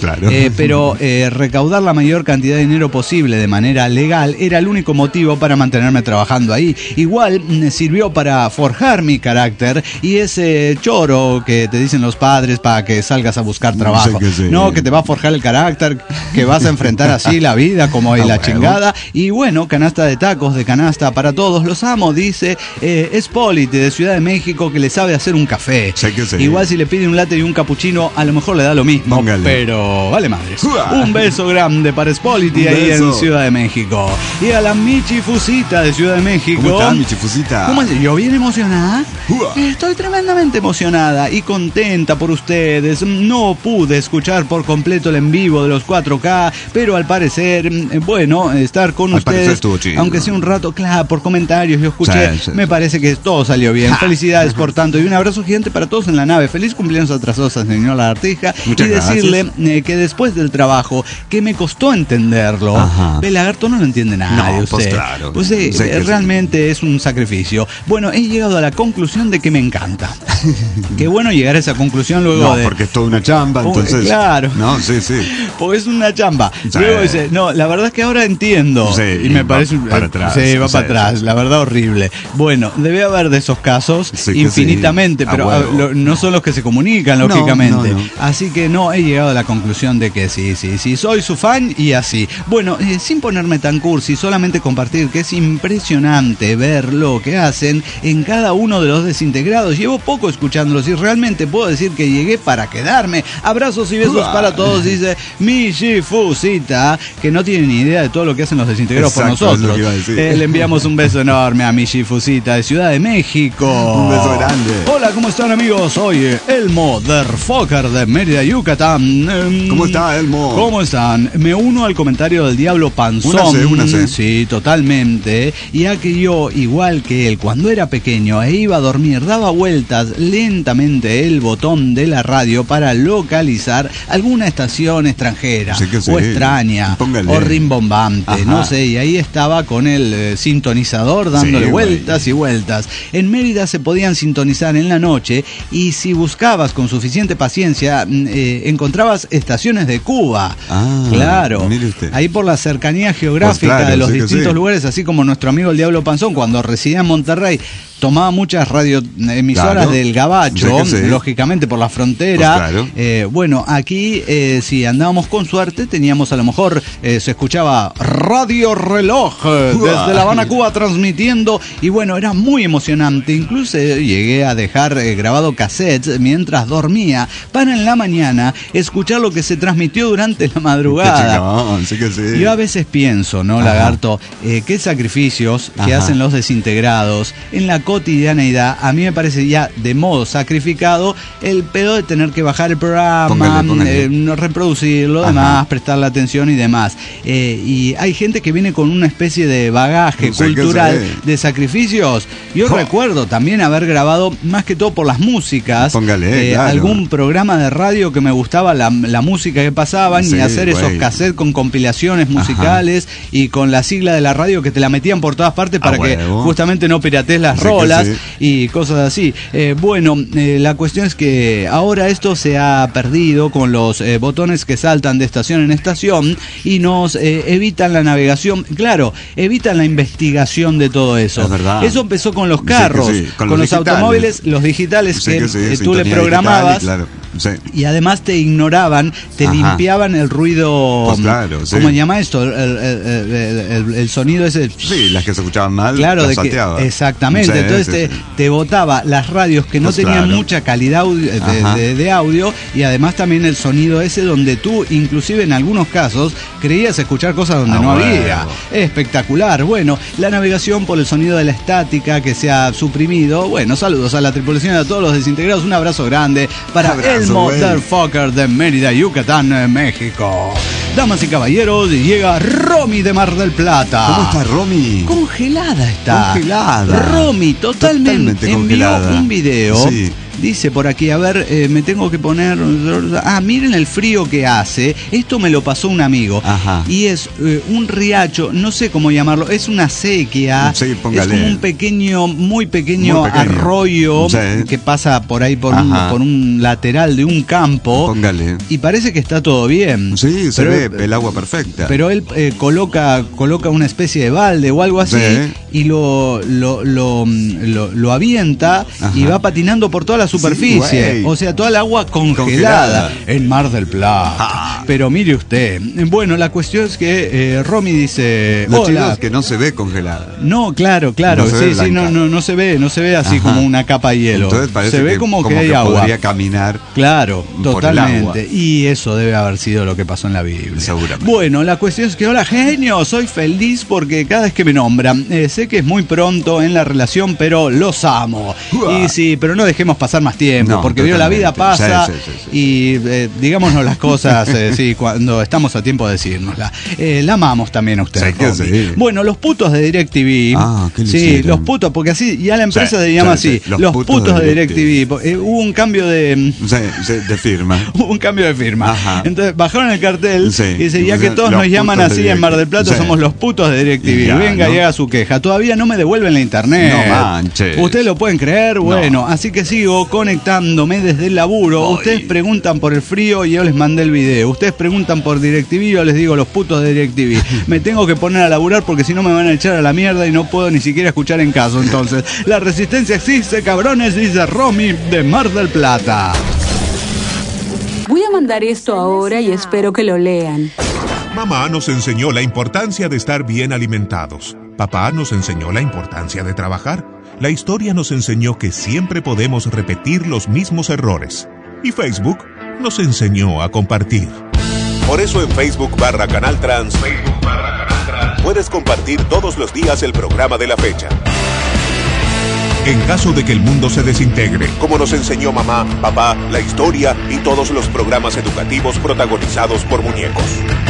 Claro. Eh, pero eh, recaudar la mayor cantidad de dinero posible de manera legal era el único motivo para mantenerme trabajando ahí. Igual me sirvió para forjar mi carácter y ese choro que te dicen los padres para que salgas a buscar trabajo. No, sé que sí. No, que te va a forjar el carácter, que vas a enfrentar así la vida como hoy Ah, la bueno. chingada. Y bueno, canasta de tacos, de canasta para todos, los amo, dice eh, Espolite de Ciudad de México, que le sabe hacer un café. Sé que sí. Igual si le pide un latte y un capuchino, a lo mejor le da lo mismo. Póngale. Pero vale madres. Uah. Un beso grande para Espolite Un ahí beso. en Ciudad de México. Y a la Michi Fusita de Ciudad de México. ¿Cómo está, mi chifusita? ¿Cómo es? Yo bien emocionada. Uah. Estoy tremendamente emocionada y contenta por ustedes. No pude escuchar por completo el en vivo de los cuatro K, pero al parecer, eh, bueno, estar con Al parecer ustedes, estuvo chido. aunque sea un rato, claro, por comentarios yo escuché, Sí, sí, me sí. parece que todo salió bien. Felicidades por tanto y un abrazo gigante para todos en la nave. Feliz cumpleaños atrasados, señor Lagartija. Muchas y decirle gracias. eh, que después del trabajo, que me costó entenderlo, Ajá. el lagarto no lo entiende nadie. No, usted. pues claro. Pues sí, Sé que eh, sí. realmente es un sacrificio. Bueno, he llegado a la conclusión de que me encanta. Qué bueno llegar a esa conclusión luego No, de... porque es toda una chamba, Oh, entonces. claro. No, sí, sí. Porque es una chamba. Sí. Luego dice, no, la verdad es que ahora entiendo. Sí, y y me va parece. para eh, atrás. Sí, va Sí, para atrás. sí. La verdad, horrible. Bueno, debe haber de esos casos Sí que infinitamente, sí. A pero huevo. ah, lo- no son los que se comunican, No, lógicamente. no, no. Así que no, he llegado a la conclusión de que sí, sí, sí, soy su fan y así. Bueno, eh, sin ponerme tan cursi, solamente compartir que es impresionante ver lo que hacen en cada uno de los desintegrados. Llevo poco escuchándolos y realmente puedo decir que llegué para quedarme. Abrazos y besos Uah. para todos, dice Michi Fusita, que no tiene ni idea de todo lo que hacen los desintegrados por Exacto, es lo nosotros. que iba a decir. Eh, le enviamos un beso enorme a Michi Fusita de Ciudad de México. Un beso grande. Hola, ¿cómo están, amigos? Soy el Motherfucker de Mérida, Yucatán. Em, ¿Cómo está, Elmo? ¿Cómo están? Me uno al comentario del Diablo Panzón. Únase, únase. Sí, totalmente. Ya que yo, igual que él, cuando era pequeño e iba a dormir, daba vueltas lentamente el botón de la radio para localizar alguna estación extranjera Sí que sí. o extraña Póngale. o rimbombante, Ajá. no sé, y ahí estaba con el eh, sintonizador dándole Sí, güey. vueltas y vueltas. En Mérida se podían sintonizar en la noche y si buscabas con suficiente paciencia mm, eh, encontrabas estaciones de Cuba. Ah, claro, mire usted. ahí por la cercanía geográfica Pues claro, de los sí que distintos sí. lugares, así como nuestro amigo el Diablo Panzón cuando residía en Monterrey tomaba muchas radioemisoras Claro. del Gabacho, Sí que sí. lógicamente por la frontera. Pues claro. Eh, bueno, aquí eh, si andábamos con suerte teníamos a lo mejor, eh, se escuchaba Radio Reloj eh, desde La Habana, Cuba, transmitiendo y bueno, era muy emocionante. Incluso eh, llegué a dejar eh, grabado cassettes mientras dormía para en la mañana escuchar lo que se transmitió durante la Qué madrugada. chingón, sí que sí. Yo a veces pienso, ¿no, Ajá. Lagarto? Eh, qué sacrificios que Ajá. hacen los desintegrados en la cotidianeidad. A mí me parece ya de modo sacrificado el pedo de tener que bajar el programa, Póngale, póngale. eh, no reproducirlo, Ajá. demás, prestarle atención y demás. Eh, y hay gente que viene con una especie de bagaje Sí que cultural sí. de sacrificios. Yo Jo. recuerdo también haber grabado, más que todo por las músicas, Póngale, eh, claro. algún programa de radio que me gustaba la, la música que pasaban Sí, y hacer esos güey. cassettes con compilaciones musicales y con la sigla de la radio que te la metían por todas partes para Ah, que huevo. justamente no piratees las Sí que rolas sí. y cosas así. Eh, bueno, eh, la cuestión es que ahora esto se ha perdido con los eh, botones que saltan de estación en estación y nos eh, evitan la navegación, claro, evitan la investigación de todo eso. Es verdad. Eso empezó con los Sí que carros, sí, con, con los, los digitales. automóviles, los digitales Sí que, que sí, eh, tú le sintonía programabas. digital y claro, sí. Y además te ignoraban, te Ajá. limpiaban el ruido. Pues claro, sí. ¿Cómo se llama esto? El, el- el- el- el sonido ese. Sí, las que se escuchaban mal, Claro, las de que, salteaba. exactamente. Sí, Entonces sí, te, sí. te botaba las radios que no Pues tenían claro. mucha calidad audio- de, Ajá. de- de audio y además también el sonido ese donde tú, inclusive en algunos casos, creías escuchar cosas donde Ah, no bueno. había. Espectacular. Bueno, la navegación por el sonido de la estática que se ha suprimido. Bueno, saludos a la tripulación y a todos los desintegrados. Un abrazo grande para Abrazo, el güey. Motherfucker de Mérida, Yucatán, eh, México. Damas y caballeros, llega Romy de Mar del Plata. ¿Cómo está Romy? Congelada está. Congelada. Romy totalmente, Totalmente envió congelada. un video Sí. Dice por aquí, a ver, eh, me tengo que poner... Ah, miren el frío que hace. Esto me lo pasó un amigo. Ajá. Y es eh, un riacho, no sé cómo llamarlo, es una sequía. Sí, póngale. Es como un pequeño, muy pequeño, Muy pequeño. arroyo Sí. que pasa por ahí por un, por un lateral de un campo. Póngale. Y parece que está todo bien. Sí, se pero, ve el agua perfecta. Pero él eh, coloca, coloca una especie de balde o algo así, Sí. y lo, lo, lo, lo, lo avienta. Ajá. Y va patinando por toda la superficie. Sí, o sea, toda el agua congelada, congelada. En Mar del Plata. Ah. Pero mire usted. Bueno, la cuestión es que eh, Romy dice... Lo Hola. chido es que no se ve congelada. No, claro, claro. No sí, sí, no, no, no se ve, no se ve así. Ajá. Como una capa de hielo. Entonces parece se ve que, como, como que hay que agua. Podría caminar. Claro, por totalmente. el agua. Y eso debe haber sido lo que pasó en la Biblia. Seguramente. Bueno, la cuestión es que, hola genio, soy feliz porque cada vez que me nombran, eh, sé que es muy pronto en la relación, pero los amo. Uah. Y sí, pero no dejemos pasar más tiempo, no, porque vio, la vida pasa. Sí, sí, sí, sí. Y eh, digámonos las cosas, eh, sí, cuando estamos a tiempo de decírnosla. Eh, la amamos también a usted. Sí, que sí. Bueno, los putos de DirecTV. Ah, ¿qué le sí, hicieron? Los putos, porque así ya la empresa sí, se llama sí, así. sí. Los, los putos, putos de DirecTV. DirecTV. Eh, hubo un cambio de... Sí, sí, de firma. Hubo un cambio de firma. Ajá. Entonces bajaron el cartel sí. y dice, ya que todos nos llaman así de en Mar del Plata, sí. somos los putos de DirecTV. Ya, venga, ¿no? Y haga su queja. Todavía no me devuelven la internet. No manches. ¿Ustedes lo pueden creer? Bueno, no. Así que sigo conectándome desde el laburo. Ay. Ustedes preguntan por el frío y yo les mandé el video. Ustedes preguntan por DirecTV y yo les digo los putos de DirecTV. Me tengo que poner a laburar porque si no me van a echar a la mierda y no puedo ni siquiera escuchar en caso. Entonces, la resistencia existe, cabrones, dice Romy de Mar del Plata. Voy a mandar esto ahora y espero que lo lean. Mamá nos enseñó la importancia de estar bien alimentados. Papá nos enseñó la importancia de trabajar. La historia nos enseñó que siempre podemos repetir los mismos errores. Y Facebook nos enseñó a compartir. Por eso en Facebook barra Canal Trans, Facebook barra Canal Trans, puedes compartir todos los días el programa de la fecha. En caso de que el mundo se desintegre, como nos enseñó mamá, papá, la historia y todos los programas educativos protagonizados por muñecos.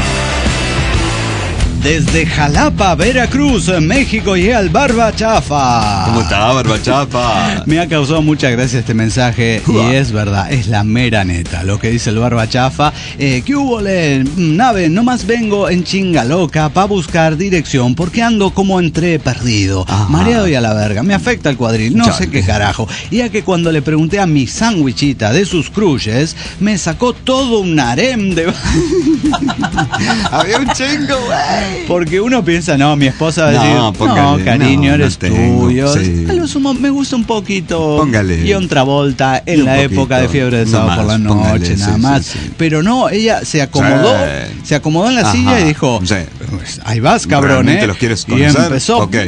Desde Jalapa, Veracruz, México, llega el Barba Chafa. ¿Cómo está, Barba Chafa? Me ha causado mucha gracia este mensaje. Uah. Y es verdad, es la mera neta lo que dice el Barba Chafa. Eh, ¿Qué hubo, le? Nave, nomás vengo en chinga loca para buscar dirección porque ando como entré perdido. Ajá. Mareado y a la verga. Me afecta el cuadril, no Chale. sé qué carajo. Y ya que cuando le pregunté a mi sándwichita de sus crushes, me sacó todo un harem de... Había un chingo, güey. Porque uno piensa, no, mi esposa va a no, decir, póngale, no, cariño, no, eres no tengo, tuyo. Sí. A lo sumo me gusta un poquito. Póngale. John Travolta en la poquito, época de Fiebre de Sábado no por la noche, póngale, nada sí, más. Sí, sí. Pero no, ella se acomodó, sí. se acomodó en la Ajá, silla y dijo, sí. ahí vas, cabrón, ¿eh? ¿Los quieres y empezó. Okay.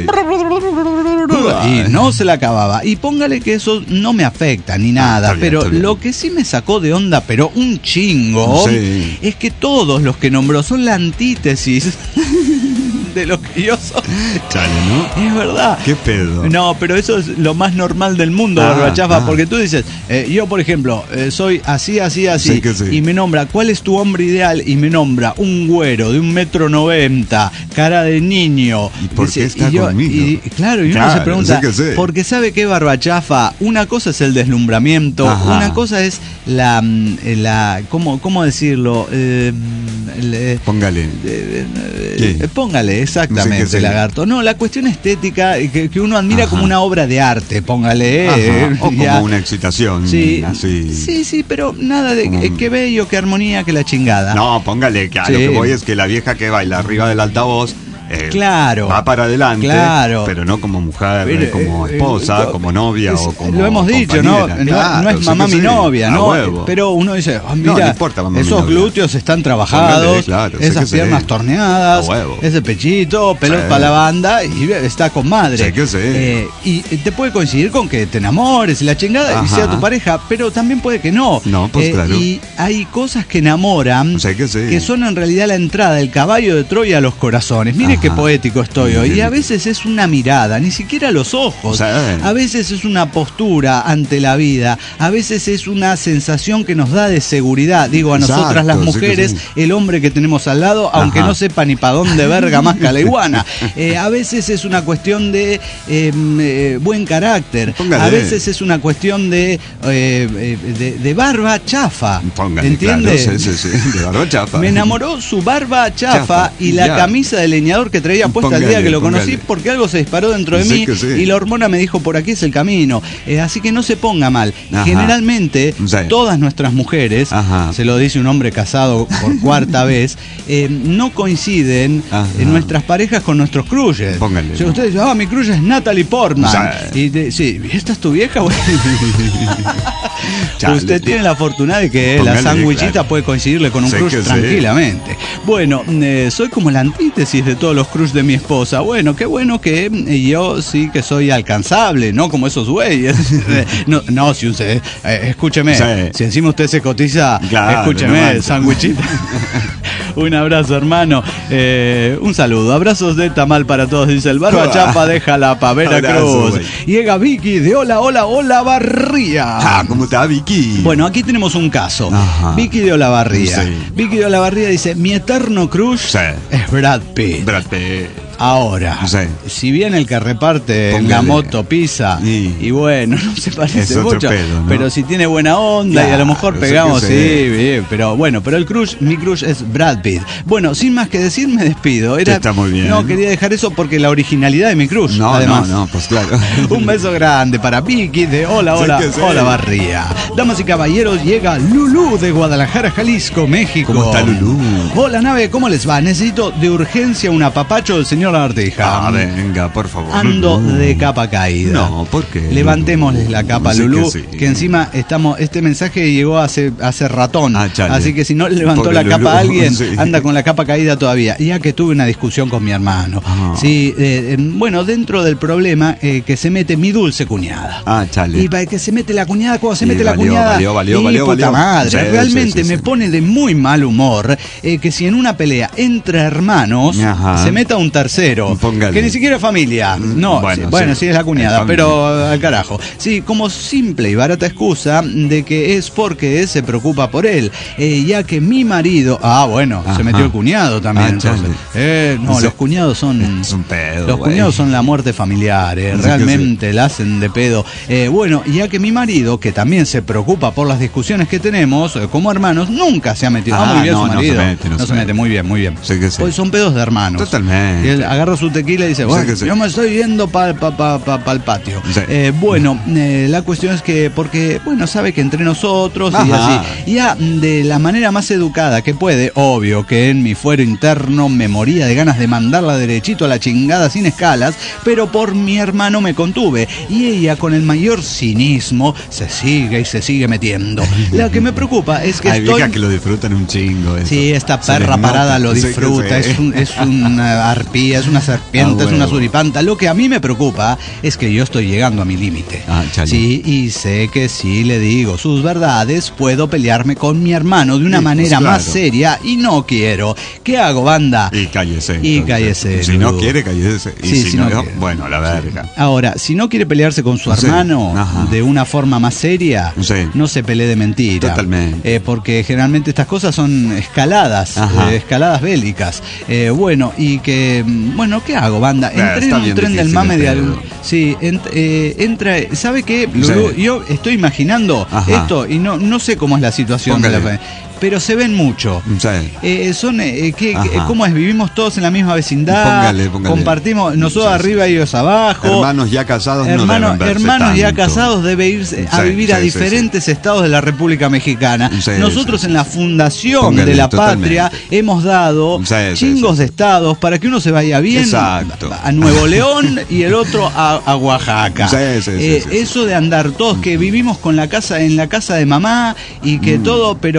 Y no se la acababa. Y póngale que eso no me afecta ni nada. Ah, bien, pero lo que sí me sacó de onda, pero un chingo, sí. es que todos los que nombró son la antítesis de lo que yo soy. Chale, ¿no? Es verdad. ¿Qué pedo? No, pero eso es lo más normal del mundo, ah, Barba Chafa, ah. porque tú dices, eh, yo por ejemplo, eh, soy así, así, así, sí que sí. y me nombra, ¿cuál es tu hombre ideal? Y me nombra un güero de un metro noventa, cara de niño. ¿Y por dice, qué está y yo, conmigo? Y, claro, y claro, uno se pregunta, sí sí. porque sabe que Barba Chafa, una cosa es el deslumbramiento, Ajá. una cosa es la, la ¿cómo, cómo decirlo? Eh, le, póngale. Eh, eh, póngale, exactamente, sí sí. lagarto. No, la cuestión estética que, que uno admira Ajá. como una obra de arte, póngale. Eh, o ya. como una excitación. Sí, así. sí, sí, pero nada de como... qué bello, qué armonía, que la chingada. No, póngale, que a sí. lo que voy es que la vieja que baila arriba del altavoz Eh, claro, va para adelante, claro. pero no como mujer, pero, como eh, esposa, eh, como novia es, o como lo hemos dicho, ¿no? Claro, no, no es mamá mi novia, ¿no? Huevo. Pero uno dice, oh, mira, no, no importa, esos glúteos están trabajados, Póngale, claro, esas piernas sé. torneadas, ese pechito, pelos sí. para la banda y está con madre. Sé que sé. Eh, y te puede coincidir con que te enamores y la chingada Ajá. y sea tu pareja, pero también puede que no. No, pues eh, claro. Y hay cosas que enamoran, sé que, sé. que son en realidad la entrada del caballo de Troya a los corazones. Mire Mirá qué poético estoy hoy. Y a veces es una mirada, ni siquiera los ojos. A veces es una postura ante la vida. A veces es una sensación que nos da de seguridad. Digo, a nosotras Exacto, las mujeres, sí sí. el hombre que tenemos al lado, aunque Ajá. no sepa ni para dónde verga más que la iguana. Eh, a veces es una cuestión de eh, eh, buen carácter. Póngale. A veces es una cuestión de, eh, de, de barba chafa. Póngale, ¿entiendes? Claro, sí, sí, sí. De barba chafa. Me enamoró su barba chafa, chafa y la ya. camisa de leñador que traía puesta póngale, el día que lo conocí, póngale. porque algo se disparó dentro de sí, mí sí. y la hormona me dijo, por aquí es el camino. Eh, así que no se ponga mal. Ajá. Generalmente, sí. todas nuestras mujeres, Ajá. se lo dice un hombre casado por cuarta vez, eh, no coinciden en nuestras parejas con nuestros crushes. Póngale. O sea, ustedes dicen, ah, mi crush es Natalie Portman. Sí. Y de, sí, ¿esta es tu vieja? Usted tiene la fortuna de que Póngale, la sandwichita claro. puede coincidirle con un sé crush tranquilamente. Sí. Bueno, eh, soy como la antítesis de todos los crush de mi esposa. Bueno, qué bueno que yo sí que soy alcanzable, no como esos güeyes. no, no, si usted, eh, escúcheme, sí. si encima usted se cotiza, claro, escúcheme, no sandwichita. Un abrazo, hermano. Eh, un saludo. Abrazos de tamal para todos. Dice el Barba Chapa de Jalapa, Veracruz. Llega Vicky de Hola, Hola, Hola Barría. Ah, ¿cómo está Vicky? Bueno, aquí tenemos un caso. Ajá. Vicky de Olavarría. Sí. Vicky de Olavarría dice, mi eterno crush sí. es Brad Pitt. Brad Pitt. Ahora, sí. si bien el que reparte Póngale. en la moto pisa, sí. y bueno, no se parece mucho, pedo, ¿no? pero si tiene buena onda claro, y a lo mejor pegamos, sí, bien, pero bueno, pero el crush, mi crush es Brad Pitt. Bueno, sin más que decir, me despido. Era, Está muy bien. No, quería dejar eso porque la originalidad de mi crush, no, además. No, no, pues claro. Un beso grande para Vicky de Hola, Hola, sí Hola Barría. Damas y caballeros, llega Lulú de Guadalajara, Jalisco, México. ¿Cómo está Lulú? Hola, nave, ¿cómo les va? Necesito de urgencia un apapacho del señor Arteja. Ah, venga, por favor. Ando Lulú. de capa caída. No, ¿por qué? Levantémosles la capa, sí Lulú, que, sí. que encima estamos, este mensaje llegó hace, hace ratón. Ah, así que si no le levantó Pobre la Lulú. capa a alguien, sí. anda con la capa caída todavía. Ya que tuve una discusión con mi hermano. Ah. Sí, eh, bueno, dentro del problema eh, que se mete mi dulce cuñada. Ah, chale. Y para que se mete la cuñada, cuando se sí, mete valió, la cuñada. Valió, valió, y valió, puta valió. madre. Sí, realmente sí, sí, me sí. pone de muy mal humor eh, que si en una pelea entre hermanos Ajá. se meta un tercero. Póngale. Que ni siquiera familia. No, bueno, sí, bueno, sí. sí es la cuñada, pero al carajo. Sí, como simple y barata excusa de que es porque se preocupa por él. Eh, ya que mi marido. Ah, bueno, Ajá. se metió el cuñado también. Ah, entonces. Eh, no, sí. los cuñados son. Es un pedo. Los güey. cuñados son la muerte familiar. Eh, realmente sí. la hacen de pedo. Eh, bueno, ya que mi marido, que también se preocupa por las discusiones que tenemos, eh, como hermanos, nunca se ha metido. Ah, ah muy bien no, su marido. No se mete, no no se mete. mete. Muy bien, muy bien. Sí que sí. Pues son pedos de hermanos. Totalmente. Y él agarra su tequila y dice, bueno, sí yo me estoy yendo para pa, pa, pa, pa el patio. Sí. Eh, bueno, eh, la cuestión es que, porque, bueno, sabe que entre nosotros Ajá. y así, ya de la manera más educada que puede, obvio que en mi fuero interno me moría de ganas de mandarla derechito a la chingada sin escalas, pero por mi hermano me contuve y ella con el mayor cinismo se sigue y se sigue metiendo. La que me preocupa es que Ay, estoy... vieja que lo disfrutan un chingo. Eso. Sí, esta perra parada lo disfruta, es, un, es una arpía, es una serpiente, ah, es una suripanta. Lo que a mí me preocupa es que yo estoy llegando a mi límite. Ah, sí, y sé que si le digo sus verdades, puedo pelearme con mi hermano de una sí, manera pues claro. más seria y no quiero. ¿Qué hago, banda? Y cállese. Y cállese. Si no quiere, cállese. Y sí, si, si no, no quiere. Bueno, la verga. Sí. Ahora, si no quiere pelearse con su sí. hermano Ajá. de una forma más seria, sí. no se pelee de mentira. Totalmente. Eh, porque generalmente estas cosas son escaladas, eh, escaladas bélicas. Eh, bueno, y que, bueno, ¿qué hago, banda? Entré en un tren del mame de algún... Sí, ent, eh, entra... ¿Sabe qué, Lulú? Sí. Yo estoy imaginando Ajá. esto y no, no sé cómo es la situación Póngale. de la... pero se ven mucho. Sí. Eh, son, eh, ¿qué, qué, ¿Cómo es? Vivimos todos en la misma vecindad. Póngale, póngale. Compartimos, nosotros sí, arriba y ellos abajo. Hermanos ya casados Hermano, no deben Hermanos tanto. ya casados debe irse sí, a vivir sí, a diferentes sí, sí. estados de la República Mexicana. Sí, nosotros sí, en la fundación póngale, de la totalmente. patria hemos dado sí, chingos sí, sí. de estados para que uno se vaya bien Exacto. a Nuevo León y el otro a, a Oaxaca. Sí, sí, eh, sí, sí, eso sí. de andar todos que vivimos con la casa en la casa de mamá y que mm. todo, pero bueno, si no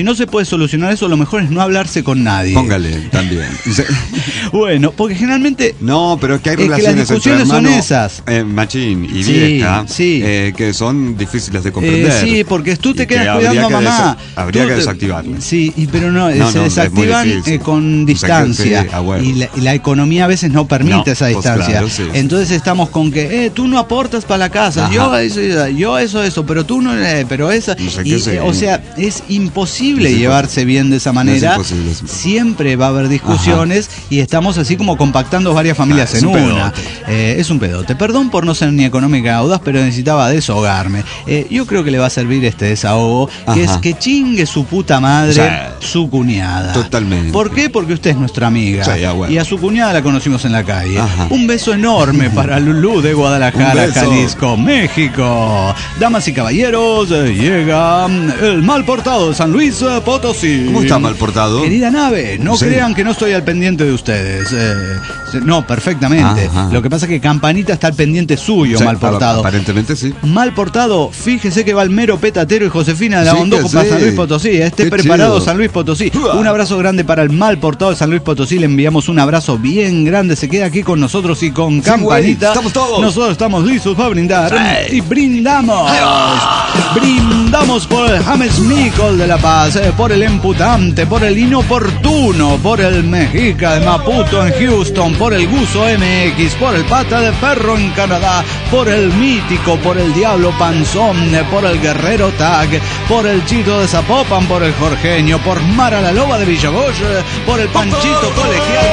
no se puede solucionar eso, lo mejor es no hablarse con nadie. Póngale también. Bueno, porque generalmente... No, pero es que hay es relaciones que las discusiones entre hermano, son esas. Eh, machín y Sí, vieja, sí. Eh, que son difíciles de comprender. Eh, sí, porque tú te y quedas que cuidando a habría que mamá. desa- habría Tú que te- desactivarlas. Sí, y, pero no, No, se no, es muy desactivan difícil. eh, con O sea que distancia. sí, a huevo. y, la, y la economía a veces no permite No, esa pues distancia. claro, sí, sí. Entonces estamos con que, eh, tú no aportas para la casa, Ajá. yo eso, yo eso, eso, pero tú no, eh, pero esa. No sé y, qué sé. eh, o sea, es imposible Es llevarse bien de esa manera. No es imposible, es imposible. Siempre va a haber discusiones y estamos así como compactando varias familias Ah, es en un una. pedote. Eh, es un pedote. Perdón por no ser ni económica audaz, pero necesitaba desahogarme. Eh, yo creo que le va a servir este desahogo, que Ajá. es que chingue su puta madre, O sea, su cuñada. totalmente. ¿Por qué? Porque usted es nuestra amiga. Sí, ah, bueno. Y a su cuñada la conocimos en la calle. Ajá. Un beso enorme para Lulú de Guadalajara, Un beso. Jalisco, México. Damas y caballeros, eh, llega mm, el mal portado de San Luis eh, Potosí. ¿Cómo está mal portado? Querida nave, no Sí. crean que no estoy al pendiente de ustedes. Eh, no, perfectamente. Ajá. Lo que pasa es que Campanita está al pendiente suyo, Sí, mal portado. Aparentemente sí. Mal portado, fíjese que va el mero Petatero y Josefina de la Sí, Bondojo que para sí. San Luis Potosí. Esté Qué preparado, chido. San Luis Potosí. Uah. Un abrazo grande para el mal portado de San Luis Potosí. Le enviamos un abrazo bien grande. Se queda aquí con nosotros y con Sí, Campanita. güey, estamos todos. Nosotros estamos listos para brindar. Sí. Y brindamos. Brindamos por el James Micol de La Paz, eh, por el Emputante, por el Inoportuno, por el Mexica de Maputo en Houston, por el Guso M X, por el Pata de Perro en Canadá, por el Mítico, por el Diablo Panzón, eh, por el Guerrero Tag, por el Chito de Zapopan, por el Jorgeño, por Mara la Loba de Villagoy, eh, por el Panchito Colegial.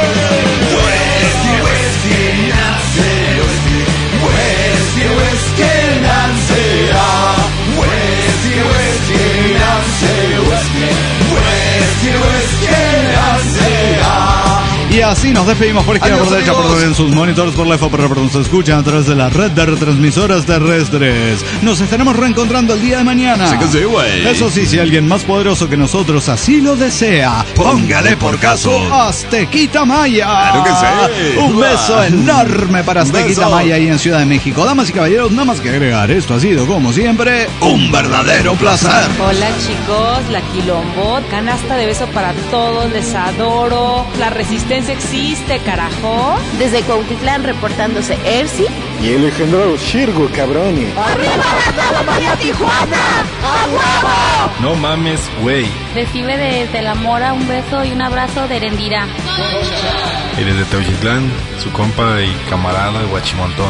Y así nos despedimos por izquierda, Adiós, por derecha, por amigos. en sus monitores, por la F, por nos escuchan a través de la red de retransmisoras terrestres. Nos estaremos reencontrando el día de mañana. Sí que sí, güey. Eso sí, si alguien más poderoso que nosotros así lo desea, póngale por caso Aztequita Maya. Claro que sí. Un beso enorme para Un Aztequita beso. Maya ahí en Ciudad de México. Damas y caballeros, nada más que agregar, esto ha sido como siempre un verdadero placer. Hola chicos, la Quilombot, canasta de beso para todos, les adoro. La resistencia existe, carajo. Desde Cuautitlán reportándose Ersi. Y el legendario Shirgo, cabrón. No mames, güey. Recibe desde la Mora un beso y un abrazo de Erendira. Eres de Teuchitlán, su compa y camarada de Guachimontón.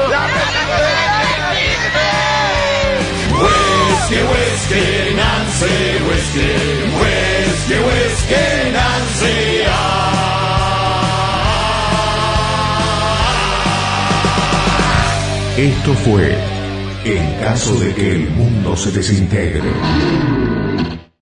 Whisky, whisky, Nancy, whisky, whisky, whisky, Nancy. Esto fue En caso de que el mundo se desintegre.